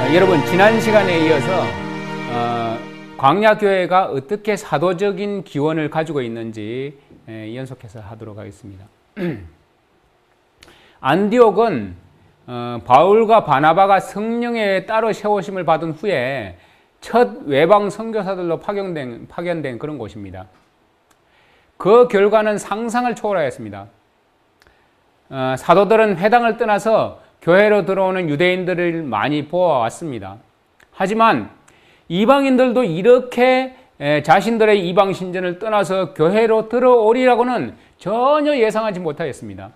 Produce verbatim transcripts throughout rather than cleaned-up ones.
어, 여러분 지난 시간에 이어서 어, 광야교회가 어떻게 사도적인 기원을 가지고 있는지 에, 연속해서 하도록 하겠습니다. 안디옥은 어, 바울과 바나바가 성령에 따로 세우심을 받은 후에 첫 외방 선교사들로 파견된, 파견된 그런 곳입니다. 그 결과는 상상을 초월하였습니다. 어, 사도들은 회당을 떠나서 교회로 들어오는 유대인들을 많이 보아왔습니다. 하지만 이방인들도 이렇게 자신들의 이방 신전을 떠나서 교회로 들어오리라고는 전혀 예상하지 못하였습니다.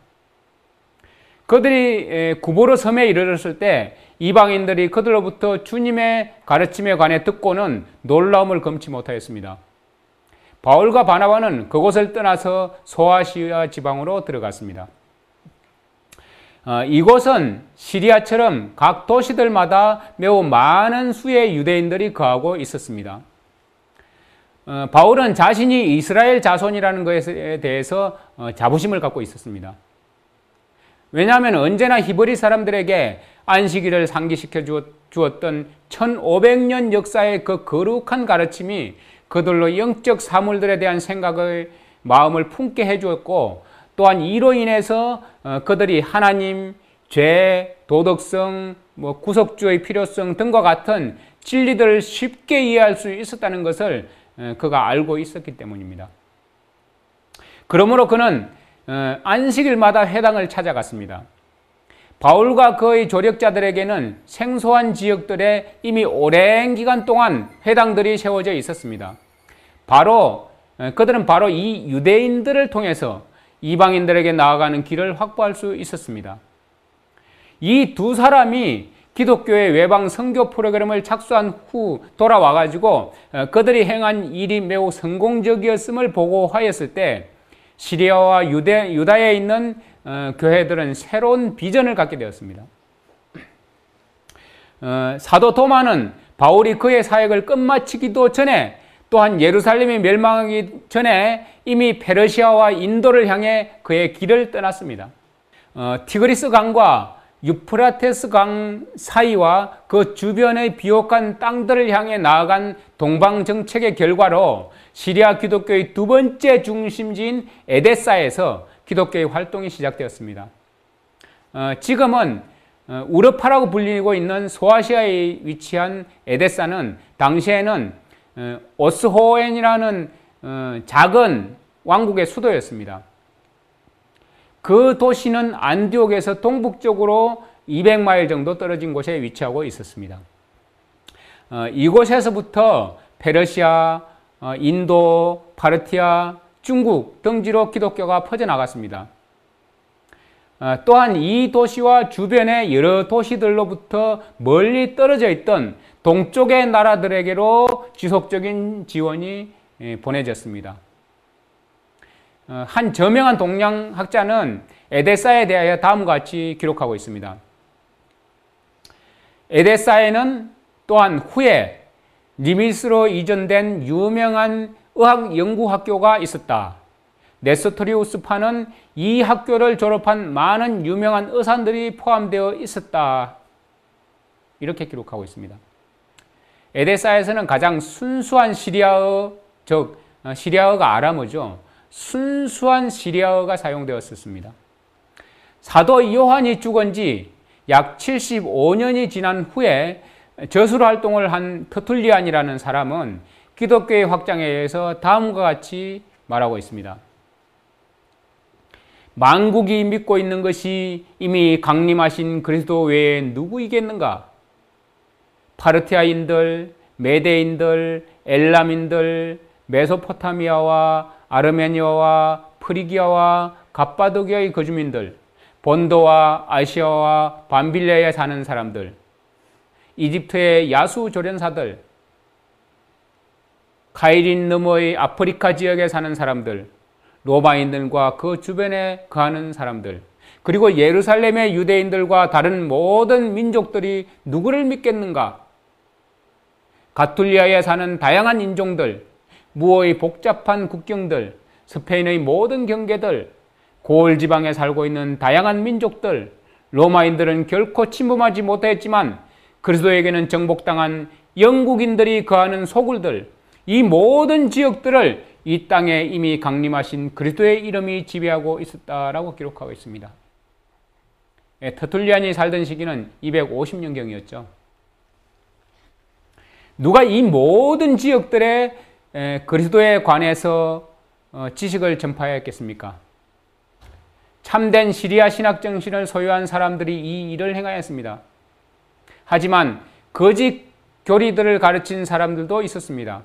그들이 구보로 섬에 이르렀을 때 이방인들이 그들로부터 주님의 가르침에 관해 듣고는 놀라움을 금치 못하였습니다. 바울과 바나바는 그곳을 떠나서 소아시아 지방으로 들어갔습니다. 어, 이곳은 시리아처럼 각 도시들마다 매우 많은 수의 유대인들이 거하고 있었습니다. 어, 바울은 자신이 이스라엘 자손이라는 것에 대해서 어, 자부심을 갖고 있었습니다. 왜냐하면 언제나 히브리 사람들에게 안식일을 상기시켜 주었던 천오백 년 역사의 그 거룩한 가르침이 그들로 영적 사물들에 대한 생각을 마음을 품게 해주었고, 또한 이로 인해서 그들이 하나님, 죄, 도덕성, 뭐 구속주의 필요성 등과 같은 진리들을 쉽게 이해할 수 있었다는 것을 그가 알고 있었기 때문입니다. 그러므로 그는 안식일마다 회당을 찾아갔습니다. 바울과 그의 조력자들에게는 생소한 지역들에 이미 오랜 기간 동안 회당들이 세워져 있었습니다. 바로 그들은 바로 이 유대인들을 통해서 이방인들에게 나아가는 길을 확보할 수 있었습니다. 이 두 사람이 기독교의 외방 선교 프로그램을 착수한 후 돌아와가지고 그들이 행한 일이 매우 성공적이었음을 보고하였을 때 시리아와 유대, 유다에 있는 어, 교회들은 새로운 비전을 갖게 되었습니다. 어, 사도 도마는 바울이 그의 사역을 끝마치기도 전에, 또한 예루살렘이 멸망하기 전에 이미 페르시아와 인도를 향해 그의 길을 떠났습니다. 어, 티그리스 강과 유프라테스 강 사이와 그 주변의 비옥한 땅들을 향해 나아간 동방 정책의 결과로 시리아 기독교의 두 번째 중심지인 에데사에서 기독교의 활동이 시작되었습니다. 어, 지금은 어, 우르파라고 불리고 있는 소아시아에 위치한 에데사는 당시에는 어, 오스호엔이라는 어, 작은 왕국의 수도였습니다. 그 도시는 안디옥에서 동북쪽으로 이백 마일 정도 떨어진 곳에 위치하고 있었습니다. 어, 이곳에서부터 페르시아, 어, 인도, 파르티아, 중국 등지로 기독교가 퍼져나갔습니다. 어, 또한 이 도시와 주변의 여러 도시들로부터 멀리 떨어져 있던 동쪽의 나라들에게로 지속적인 지원이 예, 보내졌습니다. 어, 한 저명한 동양학자는 에데사에 대하여 다음과 같이 기록하고 있습니다. 에데사에는 또한 후에 니미스로 이전된 유명한 의학 연구학교가 있었다. 네스토리우스파는 이 학교를 졸업한 많은 유명한 의사들이 포함되어 있었다. 이렇게 기록하고 있습니다. 에데사에서는 가장 순수한 시리아어, 즉 시리아어가 아람어죠. 순수한 시리아어가 사용되었었습니다. 사도 요한이 죽은 지 약 칠십오 년이 지난 후에 저술 활동을 한 터툴리안이라는 사람은 기독교의 확장에 의해서 다음과 같이 말하고 있습니다. 만국이 믿고 있는 것이 이미 강림하신 그리스도 외에 누구이겠는가? 파르티아인들, 메데인들, 엘람인들, 메소포타미아와 아르메니아와 프리기아와 갑바도기아의 거주민들, 본도와 아시아와 밤빌리아에 사는 사람들, 이집트의 야수 조련사들, 카이린 너머의 아프리카 지역에 사는 사람들, 로마인들과 그 주변에 거하는 사람들, 그리고 예루살렘의 유대인들과 다른 모든 민족들이 누구를 믿겠는가? 가툴리아에 사는 다양한 인종들, 무어의 복잡한 국경들, 스페인의 모든 경계들, 고을 지방에 살고 있는 다양한 민족들, 로마인들은 결코 침범하지 못했지만 그리스도에게는 정복당한 영국인들이 거하는 소굴들, 이 모든 지역들을 이 땅에 이미 강림하신 그리스도의 이름이 지배하고 있었다라고 기록하고 있습니다. 예, 터툴리안이 살던 시기는 이백오십 년경이었죠. 누가 이 모든 지역들에 에, 그리스도에 관해서 어, 지식을 전파했겠습니까? 참된 시리아 신학 정신을 소유한 사람들이 이 일을 행하였습니다. 하지만 거짓 교리들을 가르친 사람들도 있었습니다.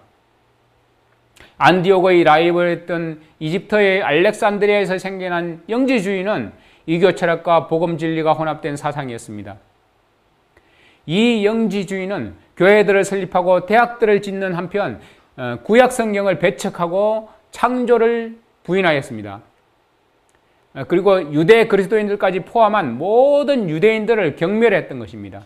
안디옥의 라이벌했던 이집트의 알렉산드리아에서 생겨난 영지주의는 이교 철학과 복음 진리가 혼합된 사상이었습니다. 이 영지주의는 교회들을 설립하고 대학들을 짓는 한편 구약 성경을 배척하고 창조를 부인하였습니다. 그리고 유대 그리스도인들까지 포함한 모든 유대인들을 경멸했던 것입니다.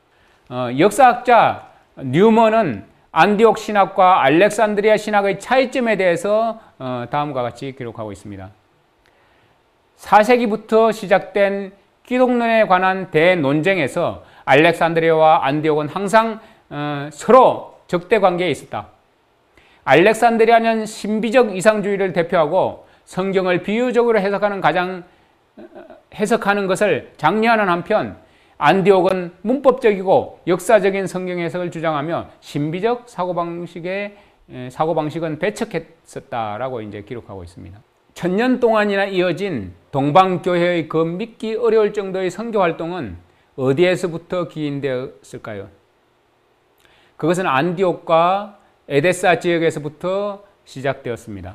역사학자 뉴먼은 안디옥 신학과 알렉산드리아 신학의 차이점에 대해서 다음과 같이 기록하고 있습니다. 사 세기부터 시작된 기독론에 관한 대논쟁에서 알렉산드리아와 안디옥은 항상 서로 적대 관계에 있었다. 알렉산드리아는 신비적 이상주의를 대표하고 성경을 비유적으로 해석하는 가장 해석하는 것을 장려하는 한편, 안디옥은 문법적이고 역사적인 성경 해석을 주장하며 신비적 사고방식의 사고방식은 배척했었다라고 이제 기록하고 있습니다. 천년 동안이나 이어진 동방교회의 그 믿기 어려울 정도의 선교 활동은 어디에서부터 기인되었을까요? 그것은 안디옥과 에데사 지역에서부터 시작되었습니다.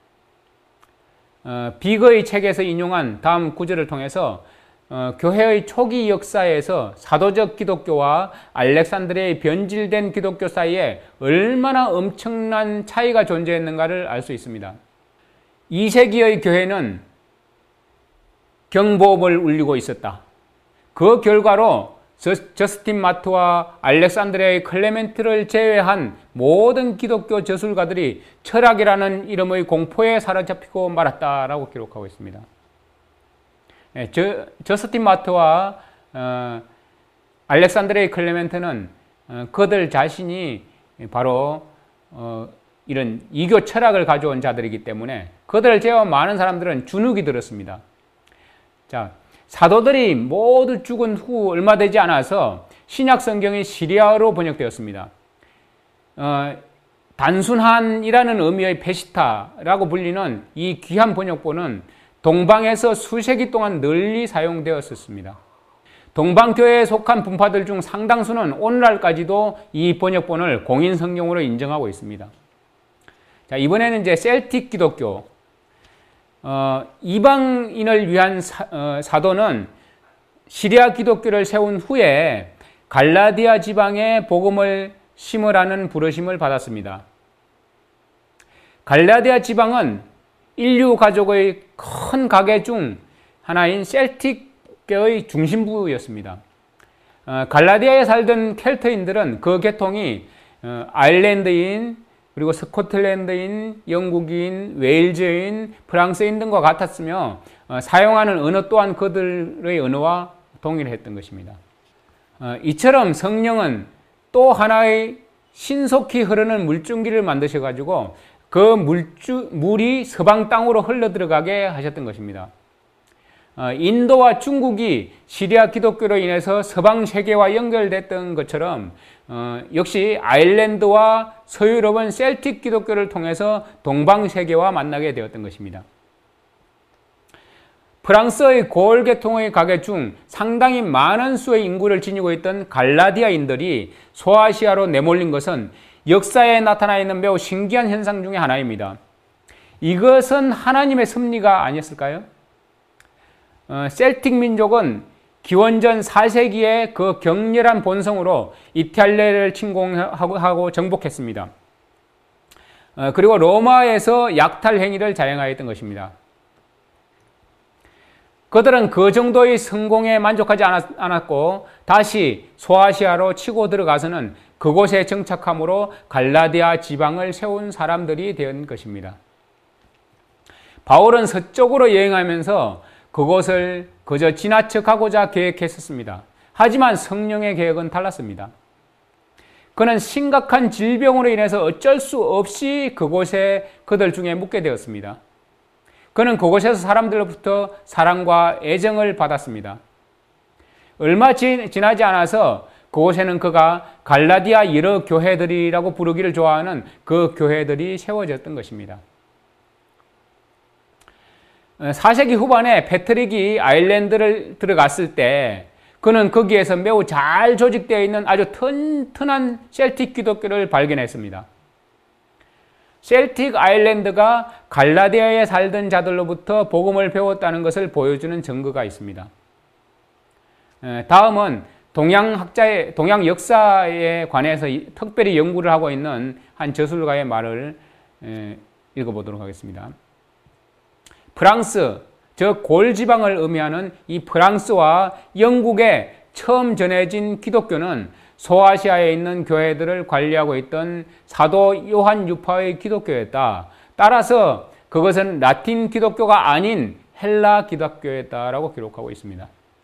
어, 비거의 책에서 인용한 다음 구절을 통해서 어, 교회의 초기 역사에서 사도적 기독교와 알렉산드리아의 변질된 기독교 사이에 얼마나 엄청난 차이가 존재했는가를 알 수 있습니다. 이 세기의 교회는 경보음을 울리고 있었다. 그 결과로 저스틴 마트와 알렉산드리아의 클레멘트를 제외한 모든 기독교 저술가들이 철학이라는 이름의 공포에 사로잡히고 말았다라고 기록하고 있습니다. 네, 저, 저스틴 마트와 어, 알렉산드리아의 클레멘트는 어, 그들 자신이 바로 어, 이런 이교 철학을 가져온 자들이기 때문에 그들을 제외한 많은 사람들은 주눅이 들었습니다. 자, 사도들이 모두 죽은 후 얼마 되지 않아서 신약 성경이 시리아어로 번역되었습니다. 어, 단순한이라는 의미의 페시타라고 불리는 이 귀한 번역본은 동방에서 수세기 동안 널리 사용되었었습니다. 동방교회에 속한 분파들 중 상당수는 오늘날까지도 이 번역본을 공인 성경으로 인정하고 있습니다. 자, 이번에는 이제 셀틱 기독교, 어, 이방인을 위한 사, 어, 사도는 시리아 기독교를 세운 후에 갈라디아 지방에 복음을 심으라는 부르심을 받았습니다. 갈라디아 지방은 인류 가족의 큰 가계 중 하나인 셀틱계의 중심부였습니다. 어, 갈라디아에 살던 켈트인들은 그 계통이 어, 아일랜드인, 그리고 스코틀랜드인, 영국인, 웨일즈인, 프랑스인 등과 같았으며 어, 사용하는 언어 또한 그들의 언어와 동일했던 것입니다. 어, 이처럼 성령은 또 하나의 신속히 흐르는 물줄기를 만드셔가지고 그 물주, 물이 서방 땅으로 흘러들어가게 하셨던 것입니다. 어, 인도와 중국이 시리아 기독교로 인해서 서방 세계와 연결됐던 것처럼 어, 역시 아일랜드와 서유럽은 셀틱 기독교를 통해서 동방 세계와 만나게 되었던 것입니다. 프랑스의 고을 계통의 가계 중 상당히 많은 수의 인구를 지니고 있던 갈라디아인들이 소아시아로 내몰린 것은 역사에 나타나 있는 매우 신기한 현상 중의 하나입니다. 이것은 하나님의 섭리가 아니었을까요? 어, 셀틱 민족은 기원전 사 세기에 그 격렬한 본성으로 이탈리아를 침공하고 정복했습니다. 어, 그리고 로마에서 약탈 행위를 자행하였던 것입니다. 그들은 그 정도의 성공에 만족하지 않았고 다시 소아시아로 치고 들어가서는 그곳에 정착함으로 갈라디아 지방을 세운 사람들이 된 것입니다. 바울은 서쪽으로 여행하면서 그곳을 그저 지나쳐가고자 계획했었습니다. 하지만 성령의 계획은 달랐습니다. 그는 심각한 질병으로 인해서 어쩔 수 없이 그곳에 그들 중에 묵게 되었습니다. 그는 그곳에서 사람들로부터 사랑과 애정을 받았습니다. 얼마 지나지 않아서 그곳에는 그가 갈라디아 여러 교회들이라고 부르기를 좋아하는 그 교회들이 세워졌던 것입니다. 사 세기 후반에 패트릭이 아일랜드를 들어갔을 때 그는 거기에서 매우 잘 조직되어 있는 아주 튼튼한 셀틱 기독교를 발견했습니다. 셀틱 아일랜드가 갈라디아에 살던 자들로부터 복음을 배웠다는 것을 보여주는 증거가 있습니다. 다음은 동양학자의, 동양 역사에 관해서 특별히 연구를 하고 있는 한 저술가의 말을 읽어보도록 하겠습니다. 프랑스, 즉 골지방을 의미하는 이 프랑스와 영국에 처음 전해진 기독교는 소아시아에 있는 교회들을 관리하고 있던 사도 요한 유파의 기독교였다. 따라서 그것은 라틴 기독교가 아닌 헬라 기독교였다라고 기록하고 있습니다.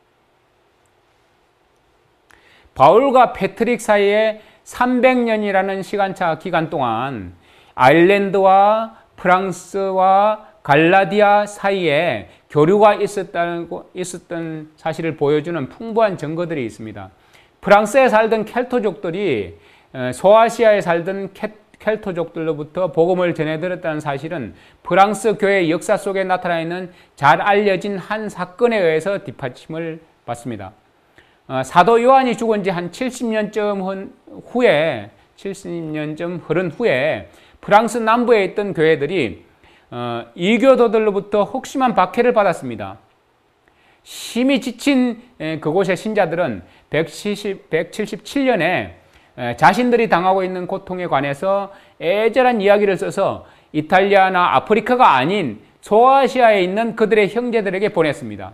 바울과 패트릭 사이에 삼백 년이라는 시간차 기간 동안 아일랜드와 프랑스와 갈라디아 사이에 교류가 있었다는, 있었던 사실을 보여주는 풍부한 증거들이 있습니다. 프랑스에 살던 켈토족들이 소아시아에 살던 켈토족들로부터 복음을 전해들었다는 사실은 프랑스 교회 역사 속에 나타나 있는 잘 알려진 한 사건에 의해서 뒷받침을 받습니다. 사도 요한이 죽은 지 한 칠십 년쯤 후에, 칠십 년쯤 흐른 후에 프랑스 남부에 있던 교회들이 이교도들로부터 혹심한 박해를 받았습니다. 심히 지친 그곳의 신자들은 백칠십칠 년에 자신들이 당하고 있는 고통에 관해서 애절한 이야기를 써서 이탈리아나 아프리카가 아닌 소아시아에 있는 그들의 형제들에게 보냈습니다.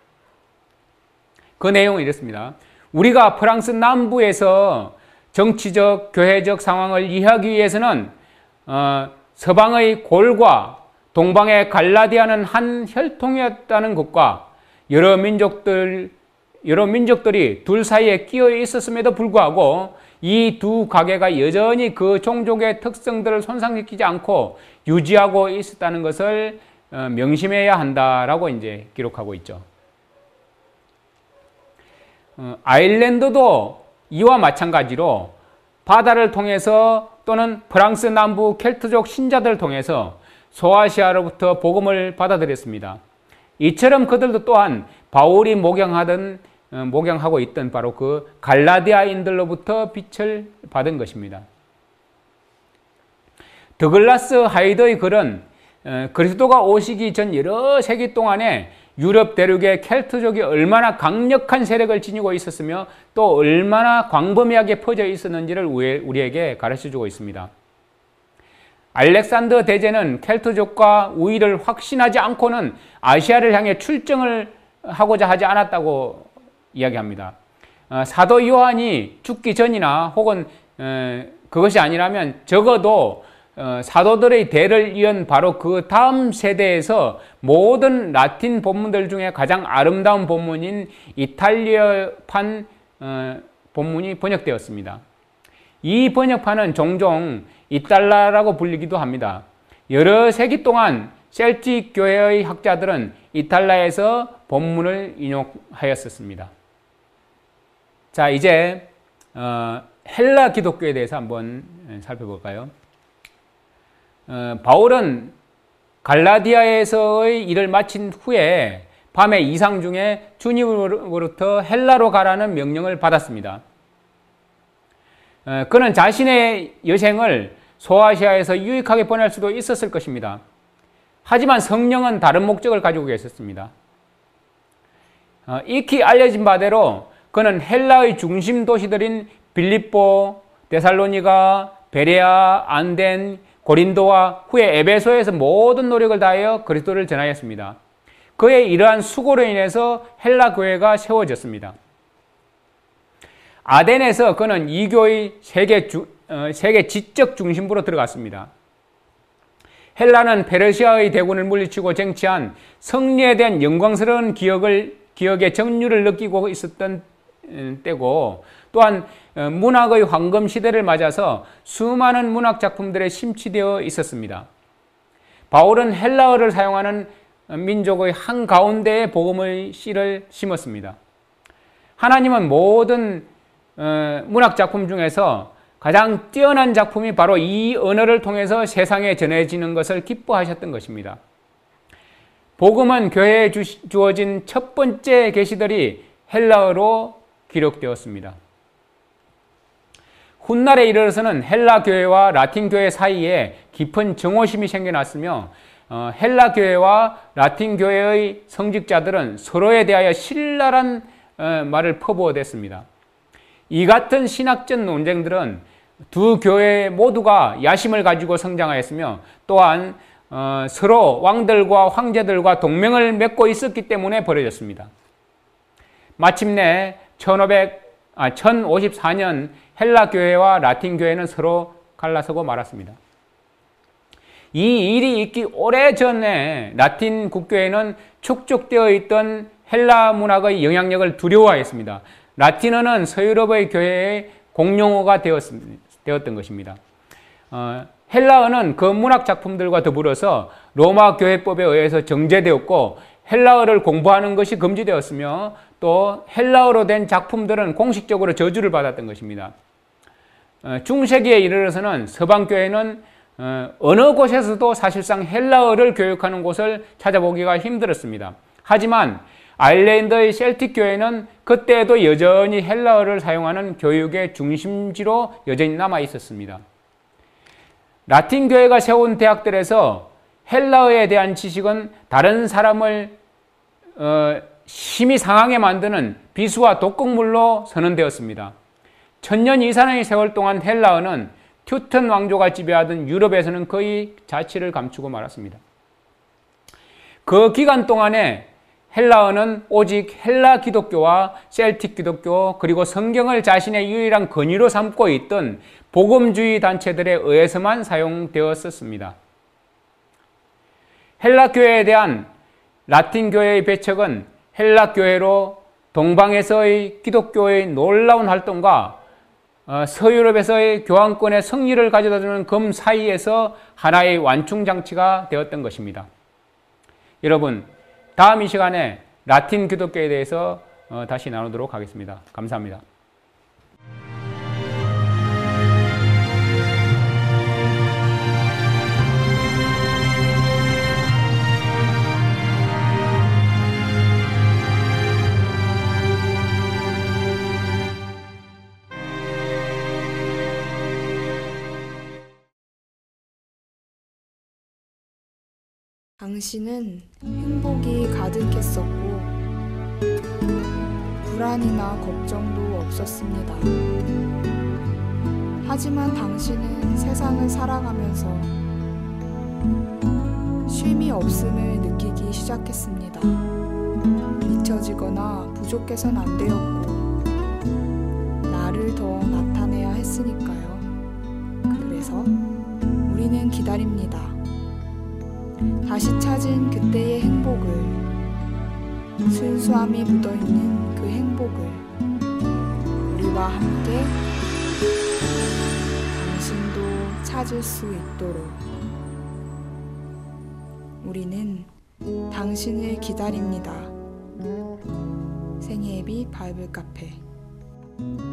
그 내용은 이렇습니다. 우리가 프랑스 남부에서 정치적, 교회적 상황을 이해하기 위해서는 어, 서방의 골과 동방의 갈라디아는 한 혈통이었다는 것과 여러 민족들, 여러 민족들이 둘 사이에 끼어 있었음에도 불구하고 이 두 가계가 여전히 그 종족의 특성들을 손상시키지 않고 유지하고 있었다는 것을 명심해야 한다라고 이제 기록하고 있죠. 아일랜드도 이와 마찬가지로 바다를 통해서 또는 프랑스 남부 켈트족 신자들을 통해서 소아시아로부터 복음을 받아들였습니다. 이처럼 그들도 또한 바울이 목양하던, 목양하고 있던 바로 그 갈라디아인들로부터 빛을 받은 것입니다. 더글라스 하이더의 글은 그리스도가 오시기 전 여러 세기 동안에 유럽 대륙의 켈트족이 얼마나 강력한 세력을 지니고 있었으며 또 얼마나 광범위하게 퍼져 있었는지를 우리에게 가르쳐주고 있습니다. 알렉산더 대제는 켈트족과 우위를 확신하지 않고는 아시아를 향해 출정을 하고자 하지 않았다고 이야기합니다. 사도 요한이 죽기 전이나 혹은 그것이 아니라면 적어도 사도들의 대를 이은 바로 그 다음 세대에서 모든 라틴 본문들 중에 가장 아름다운 본문인 이탈리아판 본문이 번역되었습니다. 이 번역판은 종종 이탈라라고 불리기도 합니다. 여러 세기 동안 셀틱 교회의 학자들은 이탈라에서 본문을 인용하였었습니다. 자, 이제 헬라 기독교에 대해서 한번 살펴볼까요? 어, 바울은 갈라디아에서의 일을 마친 후에 밤의 이상 중에 주님으로부터 헬라로 가라는 명령을 받았습니다. 어, 그는 자신의 여생을 소아시아에서 유익하게 보낼 수도 있었을 것입니다. 하지만 성령은 다른 목적을 가지고 계셨습니다. 어, 익히 알려진 바대로 그는 헬라의 중심 도시들인 빌립보, 데살로니가, 베레아, 안덴, 고린도와 후에 에베소에서 모든 노력을 다하여 그리스도를 전하였습니다. 그의 이러한 수고로 인해서 헬라 교회가 세워졌습니다. 아덴에서 그는 이교의 세계, 주, 어, 세계 지적 중심부로 들어갔습니다. 헬라는 페르시아의 대군을 물리치고 쟁취한 승리에 대한 영광스러운 기억을, 기억의 정류를 느끼고 있었던 때고 또한 문학의 황금 시대를 맞아서 수많은 문학 작품들에 심취되어 있었습니다. 바울은 헬라어를 사용하는 민족의 한가운데에 복음의 씨를 심었습니다. 하나님은 모든 문학 작품 중에서 가장 뛰어난 작품이 바로 이 언어를 통해서 세상에 전해지는 것을 기뻐하셨던 것입니다. 복음은 교회에 주어진 첫 번째 계시들이 헬라어로 기록되었습니다. 훗날에 이르러서는 헬라 교회와 라틴 교회 사이에 깊은 정오심이 생겨났으며 헬라 교회와 라틴 교회의 성직자들은 서로에 대하여 신랄한 말을 퍼부어댔습니다. 이 같은 신학적 논쟁들은 두 교회 모두가 야심을 가지고 성장하였으며 또한 서로 왕들과 황제들과 동맹을 맺고 있었기 때문에 벌어졌습니다. 마침내 천오십사 년 헬라 교회와 라틴 교회는 서로 갈라서고 말았습니다. 이 일이 있기 오래전에 라틴 국교회는 축적되어 있던 헬라 문학의 영향력을 두려워했습니다. 라틴어는 서유럽의 교회의 공용어가 되었던 것입니다. 어, 헬라어는 그 문학 작품들과 더불어서 로마 교회법에 의해서 정제되었고 헬라어를 공부하는 것이 금지되었으며 또 헬라어로 된 작품들은 공식적으로 저주를 받았던 것입니다. 어, 중세기에 이르러서는 서방교회는 어, 어느 곳에서도 사실상 헬라어를 교육하는 곳을 찾아보기가 힘들었습니다. 하지만 아일랜드의 셀틱 교회는 그때에도 여전히 헬라어를 사용하는 교육의 중심지로 여전히 남아 있었습니다. 라틴 교회가 세운 대학들에서 헬라어에 대한 지식은 다른 사람을 어, 심히 상하게 만드는 비수와 독극물로 선언되었습니다. 천년 이상의 세월 동안 헬라어는 튜턴 왕조가 지배하던 유럽에서는 거의 자취를 감추고 말았습니다. 그 기간 동안에 헬라어는 오직 헬라 기독교와 셀틱 기독교 그리고 성경을 자신의 유일한 권위로 삼고 있던 복음주의 단체들에 의해서만 사용되었었습니다. 헬라 교회에 대한 라틴 교회의 배척은 헬라 교회로 동방에서의 기독교의 놀라운 활동과 서유럽에서의 교황권의 승리를 가져다주는 금 사이에서 하나의 완충장치가 되었던 것입니다. 여러분, 다음 이 시간에 라틴 기독교에 대해서 다시 나누도록 하겠습니다. 감사합니다. 당신은 행복이 가득했었고 불안이나 걱정도 없었습니다. 하지만 당신은 세상을 살아가면서 쉼이 없음을 느끼기 시작했습니다. 잊혀지거나 부족해선 안 되었고 나를 더 나타내야 했으니까요. 그래서 우리는 기다립니다. 다시 찾은 그때의 행복을, 순수함이 묻어있는 그 행복을 우리와 함께 당신도 찾을 수 있도록 우리는 당신을 기다립니다. 생애비 바이블 카페.